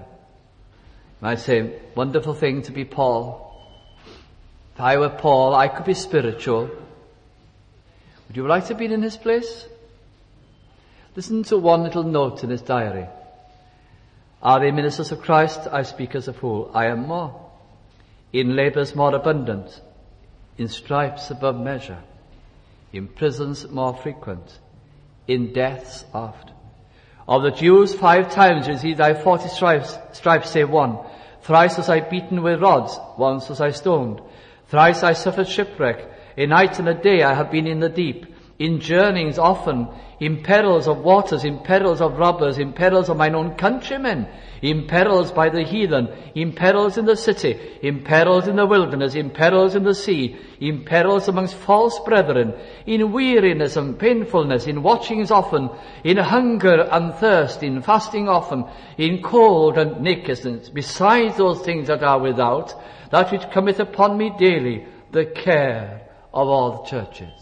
I say, wonderful thing to be Paul. If I were Paul, I could be spiritual. Would you like to be in his place? Listen to one little note in his diary. Are they ministers of Christ? I speak as a fool. I am more. In labours more abundant. In stripes above measure. In prisons more frequent. In deaths oft. Of the Jews five times received I forty stripes, stripes save one. Thrice was I beaten with rods. Once was I stoned. Thrice I suffered shipwreck. A night and a day I have been in the deep. In journeyings often, in perils of waters, in perils of robbers, in perils of mine own countrymen, in perils by the heathen, in perils in the city, in perils in the wilderness, in perils in the sea, in perils amongst false brethren, in weariness and painfulness, in watchings often, in hunger and thirst, in fasting often, in cold and nakedness, besides those things that are without, that which cometh upon me daily, the care of all the churches.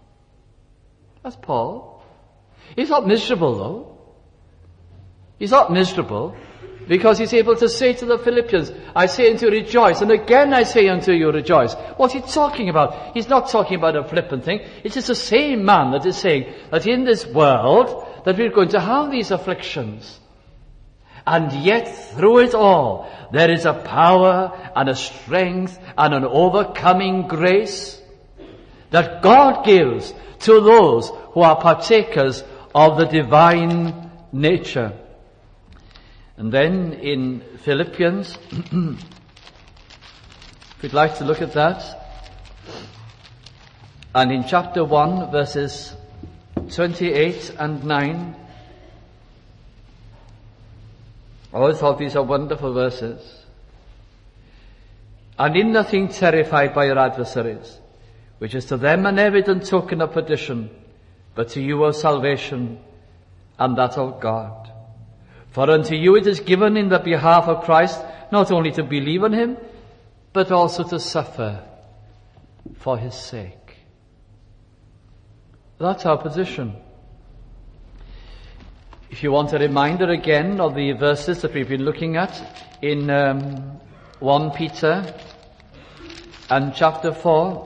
That's Paul. He's not miserable though. He's not miserable because he's able to say to the Philippians, I say unto you rejoice, and again I say unto you rejoice. What's he talking about? He's not talking about a flippant thing. It is the same man that is saying that in this world that we're going to have these afflictions. And yet through it all there is a power and a strength and an overcoming grace that God gives to those who are partakers of the divine nature. And then in Philippians, if we'd like to look at that, and in chapter one, verses twenty-eight and nine, I always thought these are wonderful verses. And in nothing terrified by your adversaries, which is to them an evident token of perdition, but to you of salvation, and that of God. For unto you it is given in the behalf of Christ, not only to believe on him, but also to suffer for his sake. That's our position. If you want a reminder again of the verses that we've been looking at in um, First Peter and chapter four,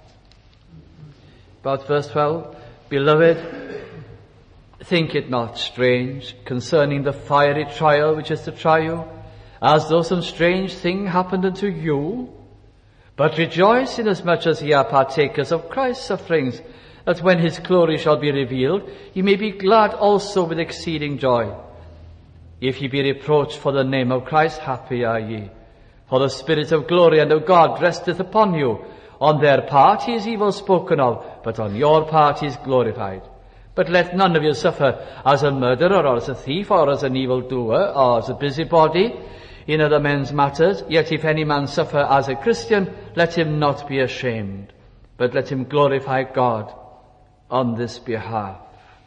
about verse twelve, Beloved, think it not strange concerning the fiery trial which is to try you, as though some strange thing happened unto you. But rejoice inasmuch as ye are partakers of Christ's sufferings, that when his glory shall be revealed, ye may be glad also with exceeding joy. If ye be reproached for the name of Christ, happy are ye. For the Spirit of glory and of God resteth upon you. On their part he is evil spoken of, but on your part he is glorified. But let none of you suffer as a murderer, or as a thief, or as an evildoer, or as a busybody in other men's matters. Yet if any man suffer as a Christian, let him not be ashamed, but let him glorify God on this behalf.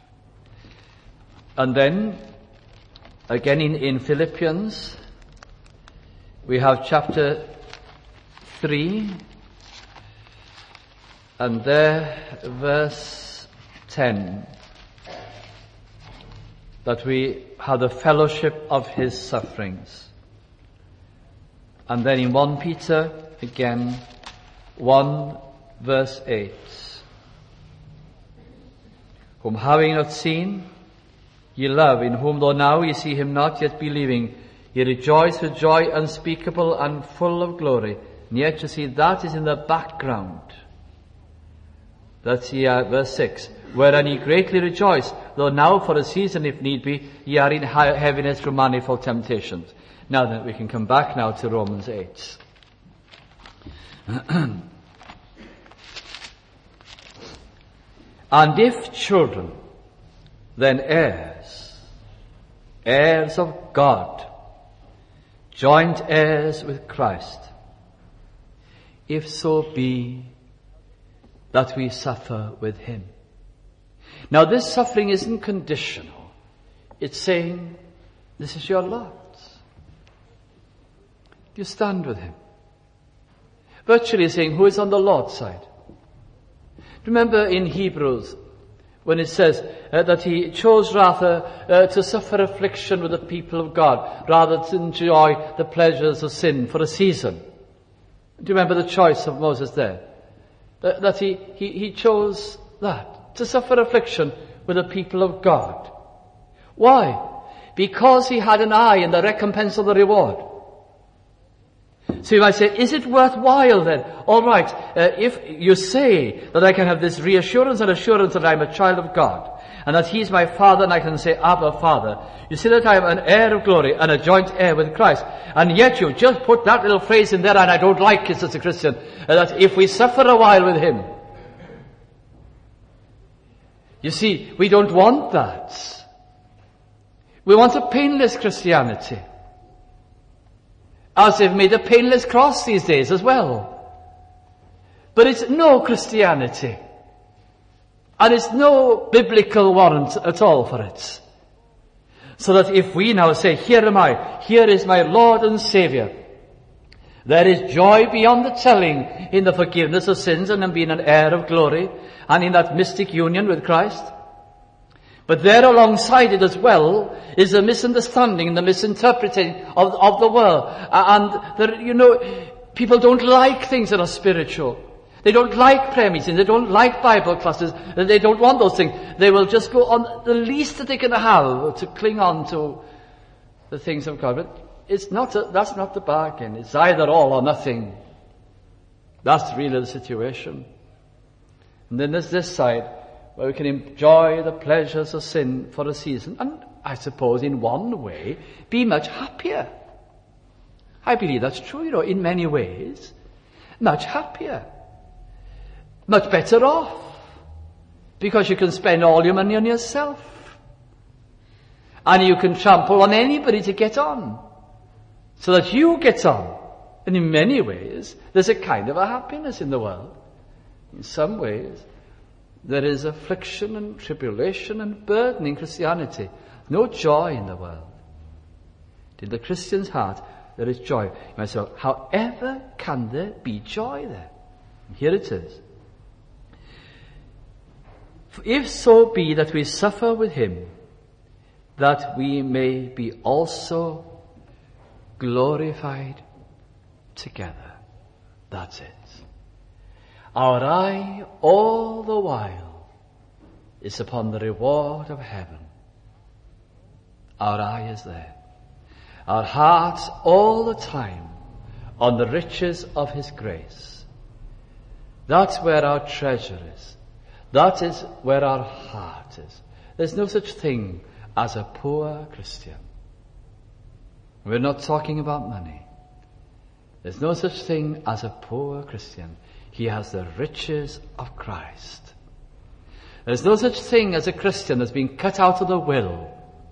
And then, again in, in Philippians, we have chapter three, and there, verse ten, that we have the fellowship of his sufferings. And then in First Peter, again, one verse eight, whom having not seen, ye love, in whom though now ye see him not, yet believing, ye rejoice with joy unspeakable and full of glory. And yet you see that is in the background. That's ye are, verse six, wherein ye greatly rejoice, though now for a season, if need be, ye are in heaviness through manifold temptations. Now then, we can come back now to Romans eight. And if children, then heirs, heirs of God, joint heirs with Christ, if so be that we suffer with him. Now this suffering isn't conditional. It's saying, this is your lot. You stand with him. Virtually saying, who is on the Lord's side? Remember in Hebrews, when it says uh, that he chose rather uh, to suffer affliction with the people of God, rather to enjoy the pleasures of sin for a season. Do you remember the choice of Moses there? That, that he, he, he chose that, to suffer affliction with the people of God. Why? Because he had an eye in the recompense of the reward. So you might say, is it worthwhile then? All right, uh, if you say that I can have this reassurance and assurance that I'm a child of God, and that he's my Father, and I can say, Abba, Father. You see that I am an heir of glory and a joint heir with Christ. And yet you just put that little phrase in there, and I don't like it as a Christian, uh, that if we suffer a while with him. You see, we don't want that. We want a painless Christianity. As they've made a painless cross these days as well. But it's no Christianity. And it's no biblical warrant at all for it. So that if we now say, here am I, here is my Lord and Saviour, there is joy beyond the telling in the forgiveness of sins and in being an heir of glory and in that mystic union with Christ. But there alongside it as well is the misunderstanding and the misinterpreting of, of the world. And, there, you know, people don't like things that are spiritual. They don't like prayer meetings. They don't like Bible classes. They don't want those things. They will just go on the least that they can have to cling on to the things of God. But it's not a, that's not the bargain. It's either all or nothing. That's really the situation. And then there's this side, where we can enjoy the pleasures of sin for a season, and I suppose in one way, be much happier. I believe that's true, you know, in many ways. Much happier. Much better off. Because you can spend all your money on yourself. And you can trample on anybody to get on. So that you get on. And in many ways, there's a kind of a happiness in the world. In some ways, there is affliction and tribulation and burden in Christianity. No joy in the world. In the Christian's heart, there is joy. You might say, however can there be joy there? And here it is. If so be that we suffer with him, that we may be also glorified together. That's it. Our eye all the while is upon the reward of heaven. Our eye is there. Our hearts all the time on the riches of his grace. That's where our treasure is. That is where our heart is. There's no such thing as a poor Christian. We're not talking about money. There's no such thing as a poor Christian. He has the riches of Christ. There's no such thing as a Christian that's been cut out of the will.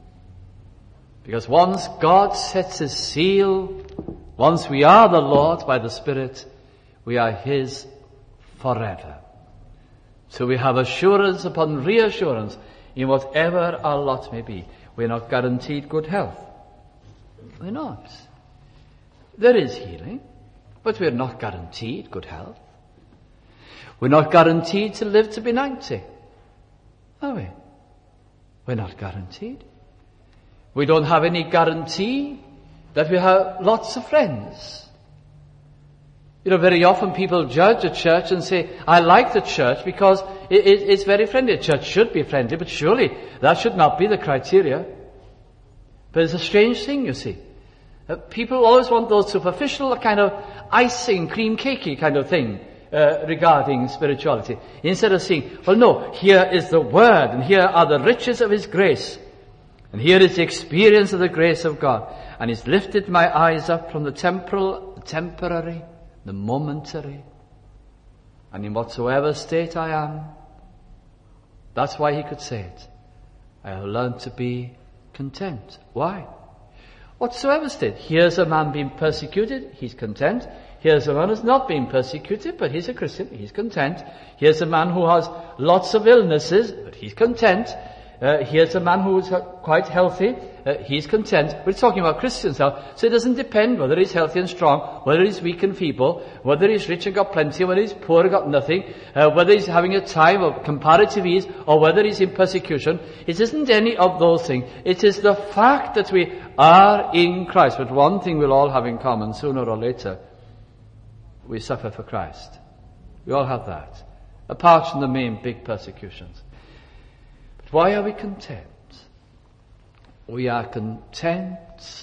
Because once God sets his seal, once we are the Lord by the Spirit, we are his forever. So we have assurance upon reassurance in whatever our lot may be. We're not guaranteed good health. We're not. There is healing, but we're not guaranteed good health. We're not guaranteed to live to be ninety. Are we? We're not guaranteed. We don't have any guarantee that we have lots of friends. You know, very often people judge a church and say, I like the church because it, it, it's very friendly. A church should be friendly, but surely that should not be the criteria. But it's a strange thing, you see. Uh, people always want those superficial kind of icing, cream cakey kind of thing uh, regarding spirituality. Instead of saying, well, no, here is the Word, and here are the riches of His grace. And here is the experience of the grace of God. And He's lifted my eyes up from the temporal, the temporary, the momentary. And in whatsoever state I am, that's why He could say it. I have learned to be content. Why? Whatsoever state. Here's a man being persecuted, he's content. Here's a man who's not being persecuted, but he's a Christian, he's content. Here's a man who has lots of illnesses, but he's content. Uh, here's a man who's quite healthy, uh, he's content. We're talking about Christians now, so it doesn't depend whether he's healthy and strong, whether he's weak and feeble, whether he's rich and got plenty, whether he's poor and got nothing, uh, whether he's having a time of comparative ease, or whether he's in persecution. It isn't any of those things. It is the fact that we are in Christ. But one thing we'll all have in common, sooner or later, we suffer for Christ. We all have that, apart from the main big persecutions. But why are we content? We are content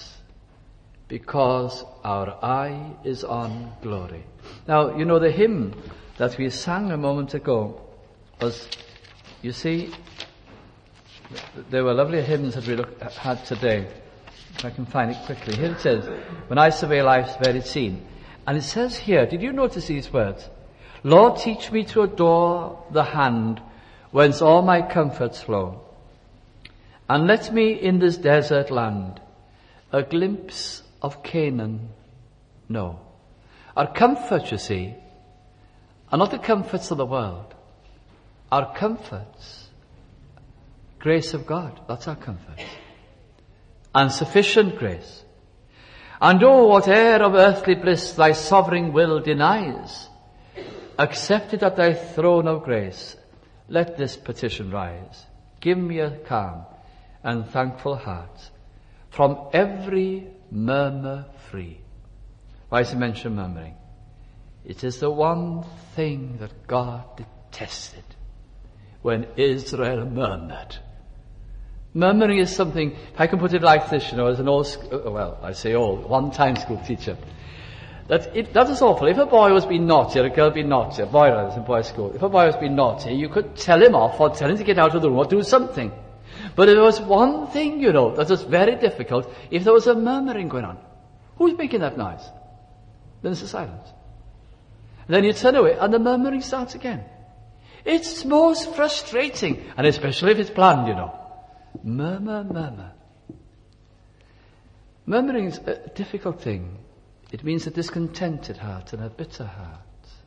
because our eye is on glory. Now, you know, the hymn that we sang a moment ago was, you see, there were lovely hymns that we look, had today. If I can find it quickly. Here it says, when I survey life's varied scene. And it says here, did you notice these words? Lord, teach me to adore the hand whence all my comforts flow. And let me in this desert land a glimpse of Canaan know. Our comforts, you see, are not the comforts of the world. Our comforts, grace of God, that's our comfort. And sufficient grace. And oh, whate'er of earthly bliss thy sovereign will denies, accepted at thy throne of grace, let this petition rise. Give me a calm and thankful heart, from every murmur free. Why does he mention murmuring? It is the one thing that God detested when Israel murmured. Murmuring is something, if I can put it like this, you know, as an old, well, I say old, one-time school teacher, that it, that is awful. If a boy was being naughty or a girl being naughty, a boy was in boys' school, if a boy was being naughty, you could tell him off or tell him to get out of the room or do something. But there was one thing, you know, that was very difficult, if there was a murmuring going on. Who's making that noise? Then it's a silence. And then you turn away and the murmuring starts again. It's most frustrating, and especially if it's planned, you know. Murmur, murmur. Murmuring is a difficult thing. It means a discontented heart and a bitter heart.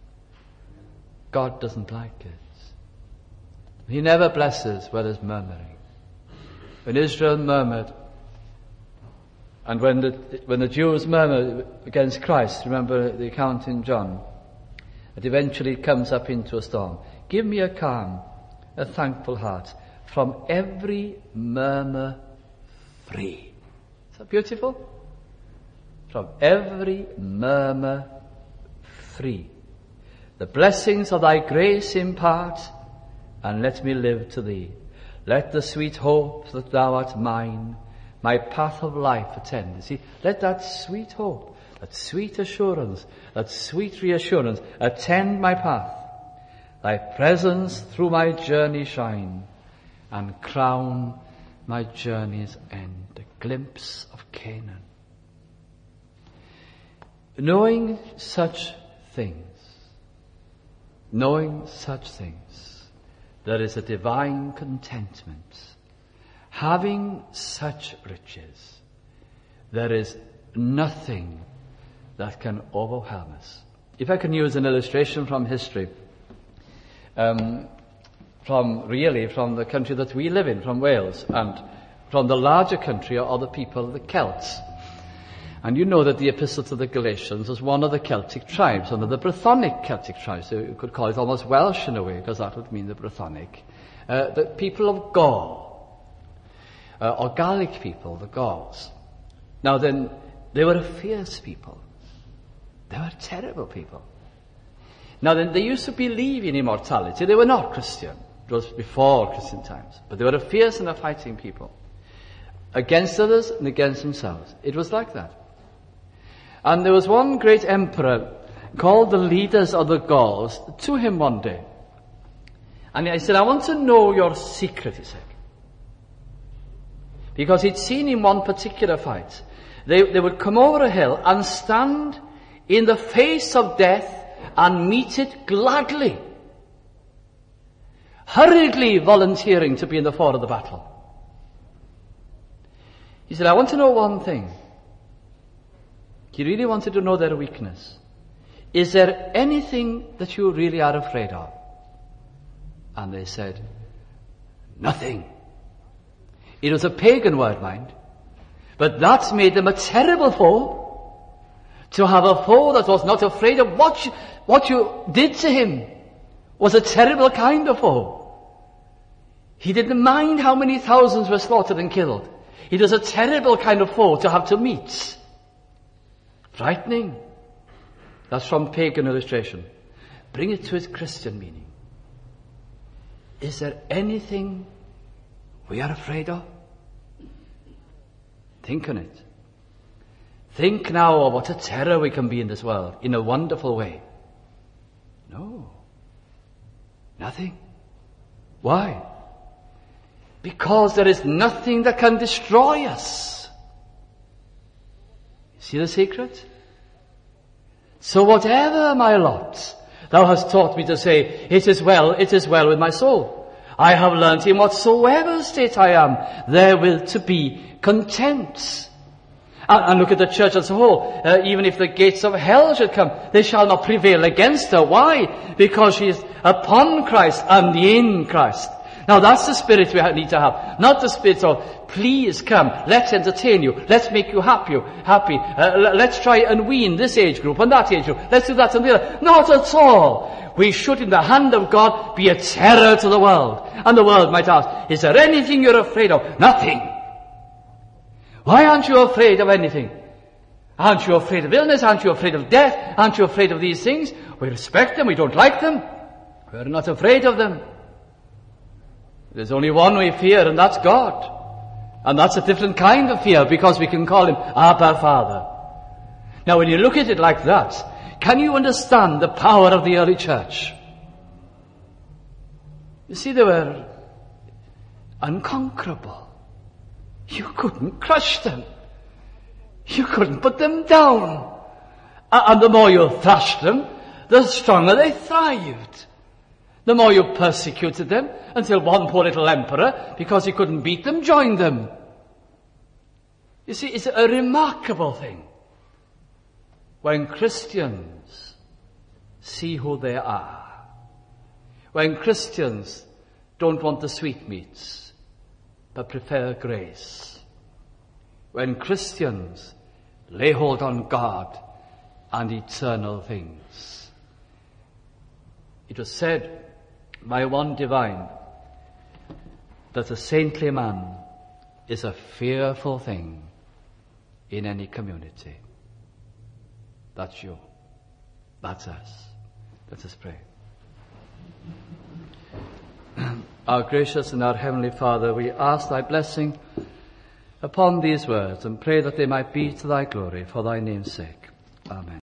God doesn't like it. He never blesses where there's murmuring. When Israel murmured, and when the, when the Jews murmured against Christ, remember the account in John, it eventually comes up into a storm. Give me a calm, a thankful heart, from every murmur free. Is that beautiful? From every murmur free. The blessings of thy grace impart, and let me live to thee. Let the sweet hope that thou art mine, my path of life attend. You see, let that sweet hope, that sweet assurance, that sweet reassurance attend my path. Thy presence through my journey shine, and crown my journey's end. A glimpse of Canaan. knowing such things, knowing such things, there is a divine contentment. Having such riches, there is nothing that can overwhelm us. If I can use an illustration from history, um, from really from the country that we live in, from Wales, and from the larger country are the people, the Celts. And you know that the Epistle to the Galatians was one of the Celtic tribes, one of the Brythonic Celtic tribes. So you could call it almost Welsh in a way, because that would mean the Brythonic. Uh, the people of Gaul, uh, or Gaelic people, the Gauls. Now then, they were a fierce people. They were terrible people. Now then, they used to believe in immortality. They were not Christian. It was before Christian times. But they were a fierce and a fighting people. Against others and against themselves. It was like that. And there was one great emperor called the leaders of the Gauls to him one day. And he said, I want to know your secret, he said. Because he'd seen in one particular fight, they, they would come over a hill and stand in the face of death and meet it gladly, hurriedly volunteering to be in the fore of the battle. He said, I want to know one thing. He really wanted to know their weakness. Is there anything that you really are afraid of? And they said, nothing. It was a pagan word, mind. But that made them a terrible foe. To have a foe that was not afraid of what you, what you did to him was a terrible kind of foe. He didn't mind how many thousands were slaughtered and killed. It was a terrible kind of foe to have to meet. Frightening. That's from pagan illustration. Bring it to its Christian meaning. Is there anything we are afraid of? Think on it. Think now of what a terror we can be in this world, in a wonderful way. No. Nothing. Why? Because there is nothing that can destroy us. You see the secret? So whatever my lot, thou hast taught me to say, it is well, it is well with my soul. I have learnt in whatsoever state I am, therewith to be content. And, and look at the church as a whole. Uh, even if the gates of hell should come, they shall not prevail against her. Why? Because she is upon Christ and in Christ. Now that's the spirit we need to have. Not the spirit of, please come, let's entertain you, let's make you happy, happy. Uh, let's try and wean this age group and that age group. Let's do that and the other. Not at all. We should, in the hand of God, be a terror to the world. And the world might ask, is there anything you're afraid of? Nothing. Why aren't you afraid of anything? Aren't you afraid of illness? Aren't you afraid of death? Aren't you afraid of these things? We respect them, we don't like them. We're not afraid of them. There's only one we fear, and that's God. And that's a different kind of fear, because we can call him Abba Father. Now when you look at it like that, can you understand the power of the early church? You see, they were unconquerable. You couldn't crush them. You couldn't put them down. And the more you thrashed them, the stronger they thrived. The more you persecuted them, until one poor little emperor, because he couldn't beat them, joined them. You see, it's a remarkable thing when Christians see who they are. When Christians don't want the sweetmeats, but prefer grace. When Christians lay hold on God and eternal things. It was said by one divine that a saintly man is a fearful thing in any community. That's you. That's us. Let us pray. Our gracious and our heavenly Father, we ask thy blessing upon these words and pray that they might be to thy glory for thy name's sake. Amen.